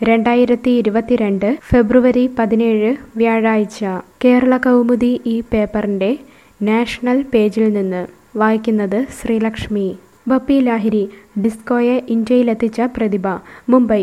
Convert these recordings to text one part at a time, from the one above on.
2022 ഫെബ്രുവരി 17 വ്യാഴാഴ്ച കേരള കൗമുദി ഈ പേപ്പറിന്റെ നാഷണൽ പേജിൽ നിന്ന് വായിക്കുന്നത് ശ്രീലക്ഷ്മി. ബപ്പി ലാഹിരി ഡിസ്കോയെ ഇന്ത്യയിലെത്തിച്ച പ്രതിഭ. മുംബൈ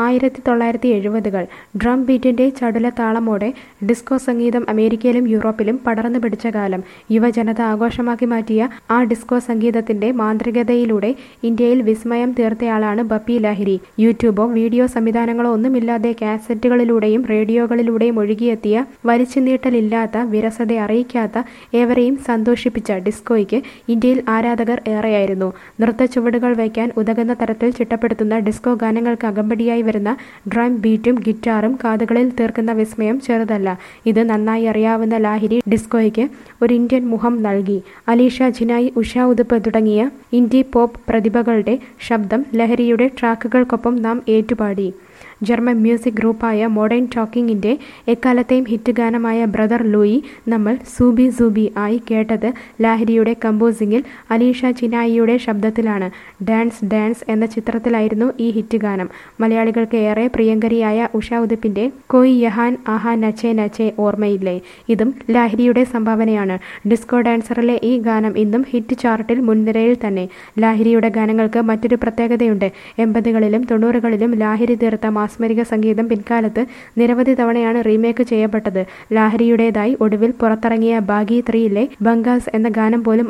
1970-കൾ ഡ്രം ബീറ്റിന്റെ ചടുലതാളമോടെ ഡിസ്കോ സംഗീതം അമേരിക്കയിലും യൂറോപ്പിലും പടർന്നു പിടിച്ച കാലം. യുവജനത ആഘോഷമാക്കി മാറ്റിയ ആ ഡിസ്കോ സംഗീതത്തിന്റെ മാന്ത്രികതയിലൂടെ ഇന്ത്യയിൽ വിസ്മയം തീർത്തയാളാണ് ബപ്പി ലാഹിരി. യൂട്യൂബോ വീഡിയോ സംവിധാനങ്ങളോ ഒന്നുമില്ലാതെ കാസറ്റുകളിലൂടെയും റേഡിയോകളിലൂടെയും ഒഴുകിയെത്തിയ വലിച്ചുനീട്ടലില്ലാത്ത വിരസത അറിയിക്കാത്ത ഏവരെയും സന്തോഷിപ്പിച്ച ഡിസ്കോയ്ക്ക് ഇന്ത്യയിൽ ആരാധകർ ഏറെയായിരുന്നു. നൃത്ത ചുവടുകൾ വയ്ക്കാൻ ഉതകുന്ന തരത്തിൽ ചിട്ടപ്പെടുത്തുന്ന ഡിസ്കോ ഗാനങ്ങൾക്ക് അകമ്പടിയായി വരുന്ന ഡ്രം ബീറ്റും ഗിറ്റാറും കാതുകളിൽ തീർക്കുന്ന വിസ്മയം ചെറുതല്ല. ഇത് നന്നായി അറിയാവുന്ന ലാഹിരി ഡിസ്കോയ്ക്ക് ഒരു ഇന്ത്യൻ മുഖം നൽകി. അലീഷ ജിനായി, ഉഷ ഉദുപ്പ് തുടങ്ങിയ ഇൻഡി പോപ്പ് പ്രതിഭകളുടെ ശബ്ദം ലഹരിയുടെ ട്രാക്കുകൾക്കൊപ്പം നാം ഏറ്റുപാടി. ജർമ്മൻ മ്യൂസിക് ഗ്രൂപ്പായ മോഡേൺ ടോക്കിങ്ങിന്റെ എക്കാലത്തെയും ഹിറ്റ് ഗാനമായ ബ്രദർ ലൂയി നമ്മൾ സൂബി സൂബി ആയി കേട്ടത് ലാഹിരിയുടെ കമ്പോസിംഗിൽ അലീഷ ചിനായിയുടെ ശബ്ദത്തിലാണ്. ഡാൻസ് ഡാൻസ് എന്ന ചിത്രത്തിലായിരുന്നു ഈ ഹിറ്റ് ഗാനം. മലയാളികൾക്ക് ഏറെ പ്രിയങ്കരിയായ ഉഷ ഉദുപ്പിന്റെ കോയി യഹാൻ ആഹാ നച്ചേ നച്ചേ ഓർമ്മയില്ലേ, ഇതും ലാഹിരിയുടെ സംഭാവനയാണ്. ഡിസ്കോ ഡാൻസറിലെ ഈ ഗാനം ഇന്നും ഹിറ്റ് ചാർട്ടിൽ മുൻനിരയിൽ തന്നെ. ലാഹിരിയുടെ ഗാനങ്ങൾക്ക് മറ്റൊരു പ്രത്യേകതയുണ്ട്. 80കളിലും 90കളിലും ലാഹിരി തീർത്ത മാസ്മരിക സംഗീതം പിൻകാലത്ത് നിരവധി തവണയാണ് റീമേക്ക് ചെയ്യപ്പെട്ടത്. ലാഹിരിയുടേതായി ഒടുവിൽ പുറത്തിറങ്ങിയ ബാഗി 3-ലെ ബംഗാസ് എന്ന ഗാനം പോലും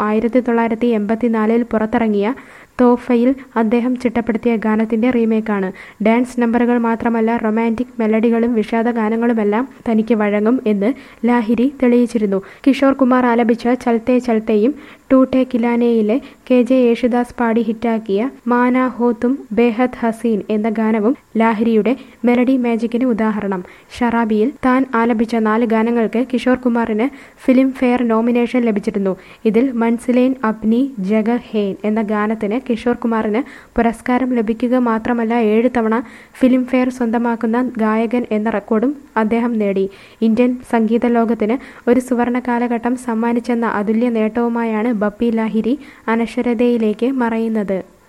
1984-ൽ പുറത്തിറങ്ങിയ തോഫയിൽ അദ്ദേഹം ചിട്ടപ്പെടുത്തിയ ഗാനത്തിന്റെ റീമേക്കാണ്. ഡാൻസ് നമ്പറുകൾ മാത്രമല്ല, റൊമാൻറ്റിക് മെലഡികളും വിഷാദ ഗാനങ്ങളുമെല്ലാം തനിക്ക് വഴങ്ങും എന്ന് ലാഹിരി തെളിയിച്ചിരുന്നു. കിഷോർ കുമാർ ആലപിച്ച ചൽത്തേ ചൽത്തേയും ടൂട്ടെ കിലാനയിലെ KJ യേശുദാസ് പാടി ഹിറ്റാക്കിയ മാനാ ഹോ തും ബേഹദ് ഹസീൻ എന്ന ഗാനവും ലാഹിരിയുടെ മെലഡി മാജിക്കിന് ഉദാഹരണം. ഷറാബിയിൽ താൻ ആലപിച്ച 4 ഗാനങ്ങൾക്ക് കിഷോർ കുമാറിന് ഫിലിം ഫെയർ നോമിനേഷൻ ലഭിച്ചിരുന്നു. ഇതിൽ മൻസിലേൻ അപ്നി ജഗ ഹേൻ എന്ന ഗാനത്തിന് കിഷോർ കുമാറിന് പുരസ്കാരം ലഭിക്കുക മാത്രമല്ല 7 തവണ ഫിലിം ഫെയർ സ്വന്തമാക്കുന്ന ഗായകൻ എന്ന റെക്കോർഡും അദ്ദേഹം നേടി. ഇന്ത്യൻ സംഗീത ലോകത്തിന് ഒരു സുവർണ കാലഘട്ടം സമ്മാനിച്ചെന്ന അതുല്യ നേട്ടവുമായാണ് ബപ്പി ലാഹിരി അനശ്വരതയിലേക്ക് മറയുന്നത്.